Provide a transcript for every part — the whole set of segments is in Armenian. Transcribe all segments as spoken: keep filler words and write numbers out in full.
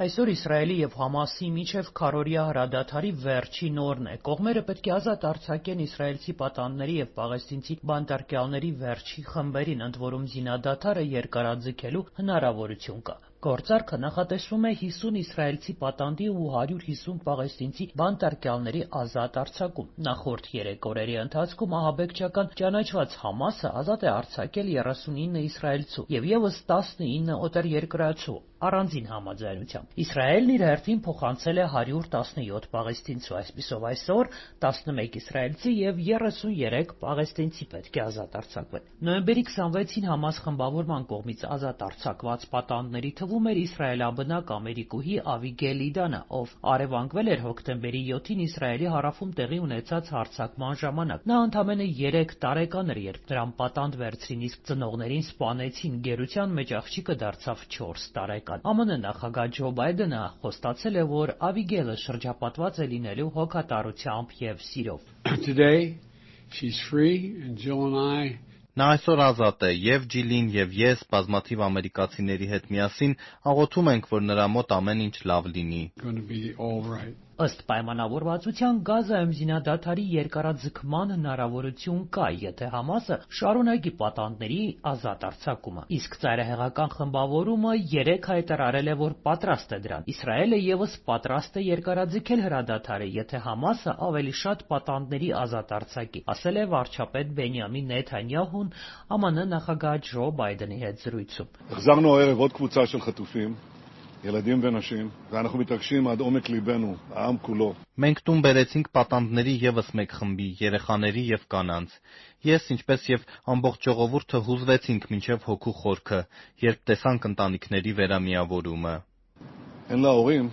Այսօր Իսրայելի և Համասի միջև քառօրյա հրադադարի վերջին օրն է։ Կողմերը պետք է ազատ արձակեն իսրայելցի պատանդների և պաղեստինցի բանտարկյալների վերջին խմբերին, ընդ որում զինադադարը երկարաձգելու հնարավորություն կա։ Գործարքը նախատեսվում է հիսուն իսրայելցի պատանդի ու հարյուր հիսուն պաղեստինցի բանտարկյալների ազատ արձակում։ Նախորդ երեք օրերի ընթացքում ահաբեկչական ճանաչված Համասը ազատ է արձակել երեսունինը իսրայելցու և ևս տասնինը օտարերկրացու առանձին համաձայնությամբ։ Իսրայելն իր հերթին փոխանցել է հարյուր տասնյոթ պաղեստինցու։ Այսպիսով այսօր տասնմեկ իսրայելցի և երեսունյերեք պաղեստինցի պետք է ազատ արձակվեն։ Նոյեմբերի քսանվեցին Համաս խմբավորման կողմից ազատ արձակված պատանդների թվում էր իսրայելաբնակ ամերիկուհի Ավիգել Իդանը, ով առևանգվել էր հոկտեմբերի յոթին Իսրայելի հարավում տեղի ունեցած հարձակման ժամանակ։ Նա ընդամենը երեք տարեկան էր, երբ նրան պատանդ վերցրին, իսկ ծնողներին սպանեցին։ Գերության մեջ աղջիկը դարձավ չորս տարեկան։ ԱՄՆ նախագահ Ջո Բայդենը խոստացել է, որ Ավիգելը շրջապատված է լինելու հոգատարությամբ և սիրով։ Today she's free and Jill and I Նա այսօր ազատ է, և Ջիլին և ես բազմաթիվ ամերիկացիների հետ միասին աղոթում ենք, որ նրա մոտ ամեն ինչ լավ լինի։ Ըստ պայմանավորվածության Գազայում զինադադարի երկարաձգման հնարավորություն կա, եթե Համասը շարունակի պատանդների ազատ արձակումը։ Իսկ ծայրահեղական խմբավորումը երեկ հայտարարել է, որ պատրաստ է դրան։ Իսրայելը ևս պատրաստ է երկարաձգել հրադադարը, եթե Համասը ավելի շատ պատանդների ազատ արձակի, ասել է վարչապետ Բենյամին Նեթանյահուն ԱՄՆ նախագահ Ջո Բայդենի հետ զրույցում։ החזרנו הערב עוד קבוצה של חטופים, ילדים ונשים, ואנחנו מתרגשים עד עומק ליבנו, העם כולו. Մենք տուն բերեցինք պատանդների ևս մեկ խմբի, երեխաների և կանանց։ Ես, ինչպես և ամբողջ ժողովուրդը հուզվեցինք մինչև հոգու խորքը, երբ տեսանք ընտանիքների վերամիավորումը։ אין לה הורים,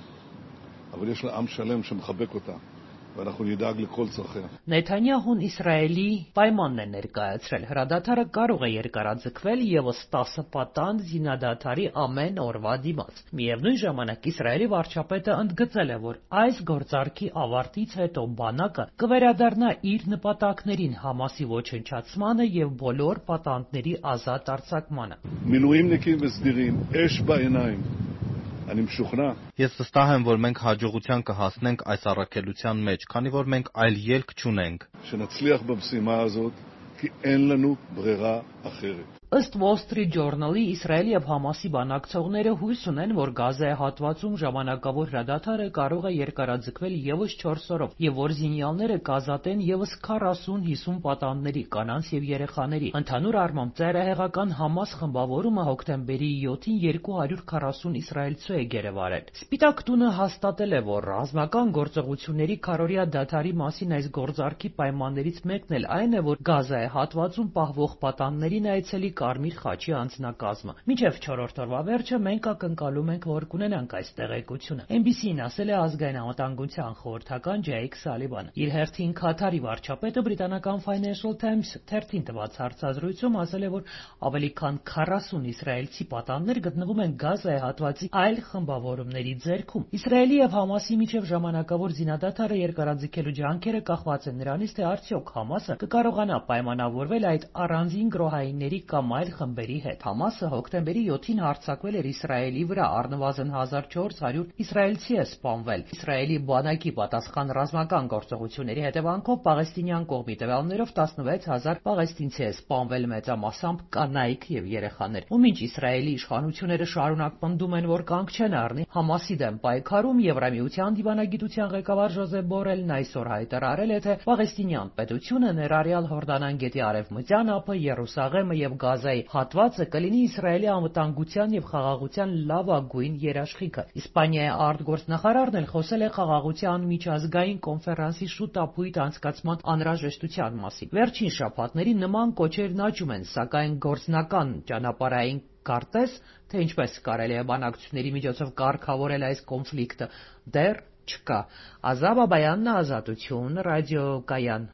אבל יש לה עם שלם שמחבק אותה. ואנחנו נדאג לכל צרכיה. Նեթանյահուն Իսրայելի պայմանն է ներկայացրել։ Հրադադարը կարող է երկարաձգվել ևս տասը պատանդ զինադադարի ամեն օրվա դիմաց։ Միևնույն ժամանակ Իսրայելի վարչապետը ընդգծել է, որ այս գործարքի ավարտից հետո բանակը կվերադառնա իր նպատակներին՝ Համասի ոչնչացմանը և բոլոր պատանդների ազատ արձակմանը։ מילואימניקים וסדירים, אש בעיניים. אני משוכנע. Ես վստահ եմ, որ մենք հաջողության կհասնենք այս առաքելության մեջ, քանի որ մենք այլ ելք չունենք։ שנצליח במשימה הזאת, כי אין לנו ברירה אחרת. Ըստ Wall Street Journal-ի Իսրայելի և Համասի բանակցողները հույս ունեն, որ Գազայի հատվածում ժամանակավոր հրադադարը կարող է երկարաձգվել ևս չորս օրով, և որ զինյալները կազատեն ևս քառասուն հիսուն պատանդների, կանանց և երեխաների։ Ընդհանուր առմամբ ծայրահեղական Համաս խմբավորումը հոկտեմբերի յոթին երկու հարյուր քառասուն իսրայելցու է գերեվարել։ Սպիտակ տունը հաստատել է, որ ռազմական գործողությունների քառօրյա դադարի մասին այս գործարքի պայմաններից մեկն էլ այն է, որ Գազայի հատվածում պահվող պատանդներին այցելի Կարմիր խաչի անձնակազմը։ Մինչև չորրորդ օրվա վերջը մենք ակնկալում ենք, որ կունենանք այս տեղեկությունը։ N B C-ին ասել է ազգային անվտանգության խորհրդական Ջեյք Սալիվանը։ Իր հերթին Քաթարի վարչապետը բրիտանական Financial Times թերթին տված հարցազրույցում ասել է, որ ավելի քան քառասուն իսրայելցի պատանդներ գտնվում են Գազայի հատվածի այլ խմբավորումների ձեռքում։ Իսրայելի և Համասի միջև ժամանակավոր զինադադարը երկարաձգելու ջանքերը կախված են նրանից, թե արդյոք Համասը կկարողանա պայմանավորվել այդ առանձին գրոհայինների կամ այլ խմբերի հետ։ Համասը հոկտեմբերի յոթին հարձակվել էր Իսրայելի վրա, առնվազն հազար չորս հարյուր իսրայելցի է սպանվել։ Իսրայելի բանակի պատասխան ռազմական գործողությունների հետևանքով պաղեստինյան կողմի տվյալներով տասնվեց հազար պաղեստինցի է սպանվել, մեծամասամբ կանայք և երեխաներ։ Ու մինչ Իսրայելի իշխանությունները շարունակ պնդում են, որ կանգ չեն առնի Համասի դեմ պայքարում, Եվրամիության դիվանագիտության ղեկավար Ժոզեփ Բորելն այսօր հայտարարել է, թե պաղեստինյան պետությունը, ներառյալ Հորդանան գետի արևմտյան ափը, Երուսաղեմը և Գազայի հատվածը կլինի Իսրայելի անվտանգության և խաղաղության լավագույն երաշխիքը։ Իսպանիայի արտգործնախարարն էլ խոսել է խաղաղության միջազգային կոնֆերանսի շուտապույտ անցկացման անհրաժեշտության մասին։ Վերջին շաբաթներին նման կոչերն աճում են, սակայն գործնական ճանապարհային քարտեզ, թե ինչպես կարելի է բանակցությունների միջոցով կարգավորել այս կոնֆլիկտը, դեռ չկա։ Ազաբ Աբայանն, Ազատություն, ռադիոկայան։